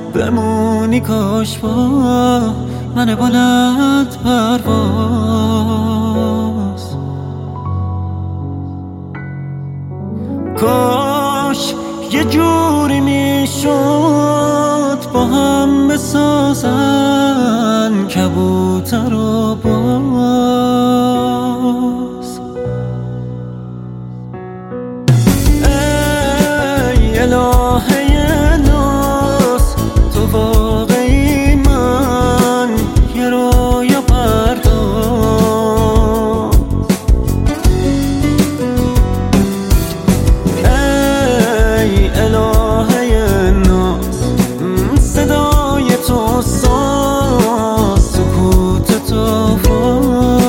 بمونی کاش با من بلند پرواز. کاش یه جوری میشد با هم بسازن کبوتر و باز. ای الهه ناز تو واقعی من یه رویا پرداز. ای الهه ناز صدای تو ساز سکوت تو فاز.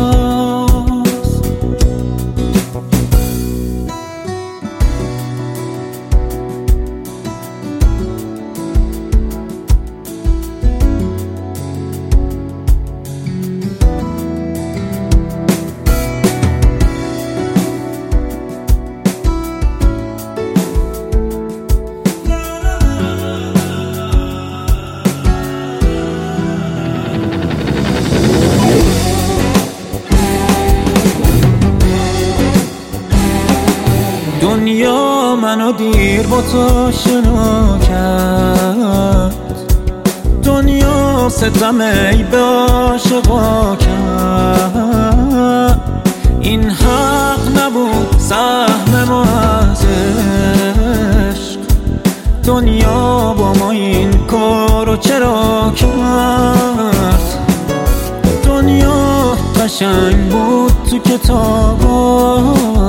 دنیا منو دیر با تو آشنا کرد، دنیا ستم ای به عاشقا کرد. این حق نبود سهم ما از عشق، دنیا با ما این کارو چرا کرد. دنیا قشنگ بود تو کتابا،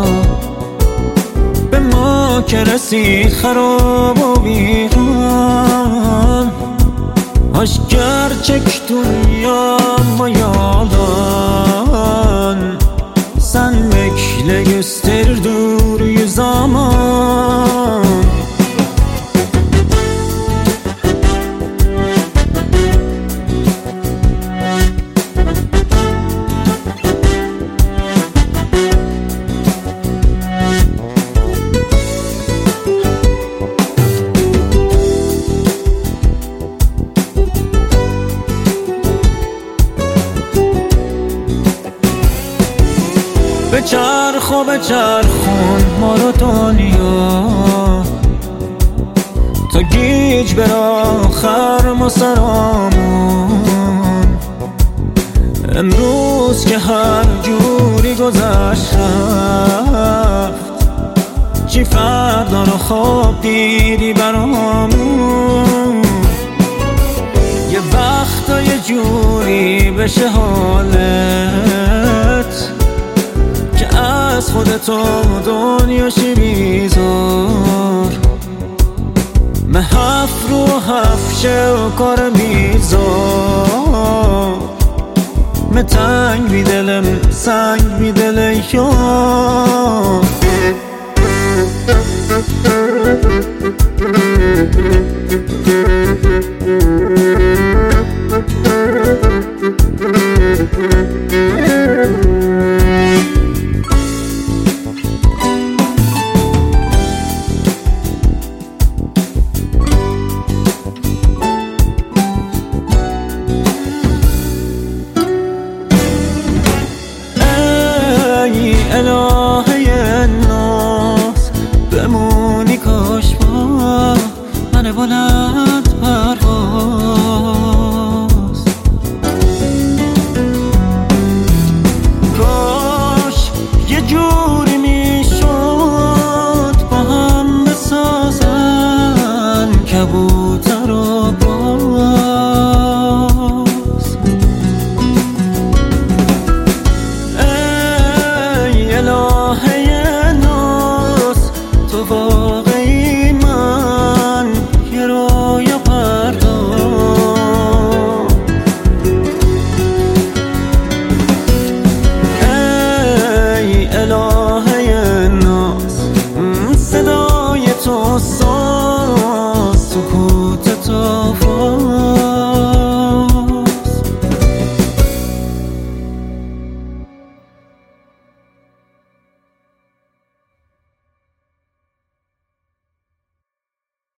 به ما که رسید خراب و ویران. Aşkar çek dünyama yalan, sen bekle gösterir doğruyu zaman. بچرخ و بچرخون ما رو دنیا، تا گیج بر آخر ما سرامون. امروز که هر جوری گذشت رفت، چی فردا رو خواب دیدی برامون. یه وقتا یه جوری بشه حالت که از خودتو دنیاشی بیزار. محف رو حفشه و کار میزار. تنگ بی دلم سنگ بی دل یار.